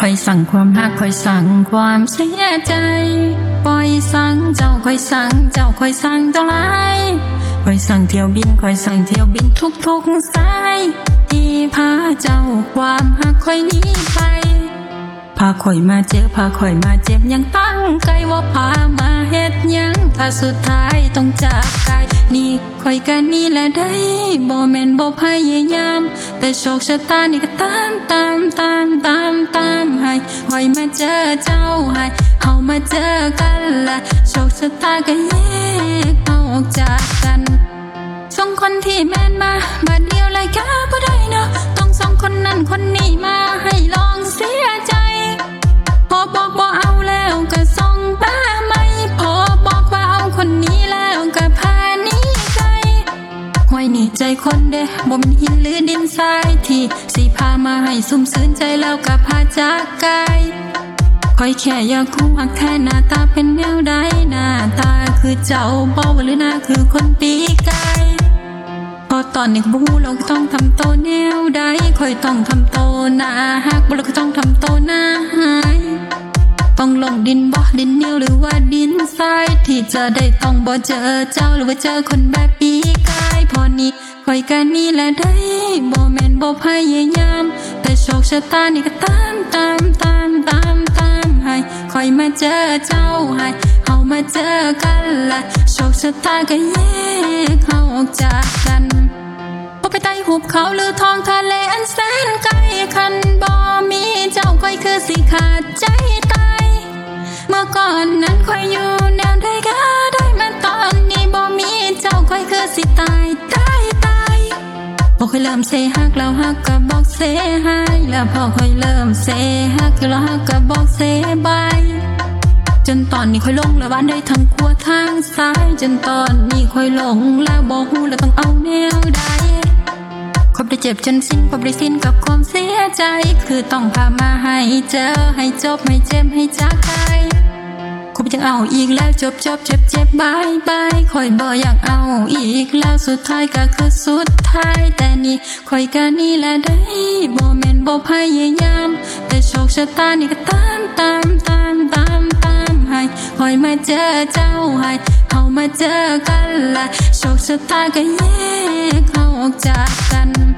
คอยสั่งความหักคอยสั่งความเสียใจปล่อยสั่งเจ้าคอยสั่งเจ้าคอยสั่งเจ้าหลายคอยสั่งเที่ยวบินคอยสั่งเที่ยวบินทุกสายที่พาเจ้าความหักคอยหนีไปพาคอยมาเจ็บพาคอยมาเจ็บยังตั้งใจว่าพามาเฮ็ดยังถ้าสุดท้ายต้องจากกันนี่คอยกันนี่แหละได้บ่แม่นบ่พยายามแต่โชคชะตานี่ก็ตามให้คอยมาเจอเจ้าให้เฮามาเจอกันละโชคชะตาก็แยกเอาออกจากกันส่งคนที่แม่นมาบัดเดียวเลยก็บ่ได้เนาะต้องส่งคนนั้นคนนี้มาให้ลองเสียใจพอบอกบ่เอาแล้วก็ส่งป้าไม่พอบอกว่าเอาคนนี้แล้วก็พาหนีไกลห้วยนี่ใจคนเด้บ่แม่นหินหรือดินทรายที่สิพามาให้ซุ่มซื่นใจแล้วก็พาจากไกลคอยแค่อยากคู่หักแท้หน้าตาเป็นแนวใดหน้าตาคือเจ้าบ่หรือหน้าคือคนปีกไก่พอตอนนี้บ่ฮู้เราก็ต้องทำโตแนวใดคอยต้องทำโตหน้าหักบ่เราก็ต้องทำโตหน้าหายต้องลงดินบ่ดินเหนียวหรือว่าดินทรายที่จะได้ต้องบ่เจอเจ้าหรือว่าเจอคนแบบปีกายพอนี้คอยกันนี่แหละได้บ่แม่นบ่พยายามแต่โชคชะตานี่ก็ตามให้คอยมาเจอเจ้าให้เฮามาเจอกันละโชคชะตาก็แยกเฮาออกจากกันบ่ไปไต่หุบเขาหรือท้องทะเลอันแสนไกลคันบ่มีเจ้าคอยคือสิขาดใจตายเมื่อก่อนนั้นคอยอยู่แนวใดก็ได้มาตอนนี้บ่มีเจ้าคอยคือสิตายพอค่อยเริ่มเซฮักแล้วฮักก็บอกเซหายแล้วพอค่อยเริ่มเซฮักแล้วฮักก็บอกเซบายจนตอนนี้ค่อยลงแล้วบ้านได้ทั้งขวาทางซ้ายจนตอนนี้ค่อยลงแล้วบอกฮู้แล้วต้องเอาแนวใดคบได้เจ็บจนสิ้นคบได้สิ้นกับความเสียใจคือต้องพามาให้เจอให้จบไม่เจ็บให้จากไปคบจะเอาอีกแล้วจบเจ็บบายคอยบ่อยากเอาอีกแล้วสุดท้ายก็คือสุดท้ายแต่นี่คอยกันนี่แหละได้บ่แม่นบ่พยายามแต่โชคชะตานี่ก็ตามให้คอยมาเจอเจ้าให้เฮามาเจอกันละโชคชะตาก็แยกเฮาออกจากกัน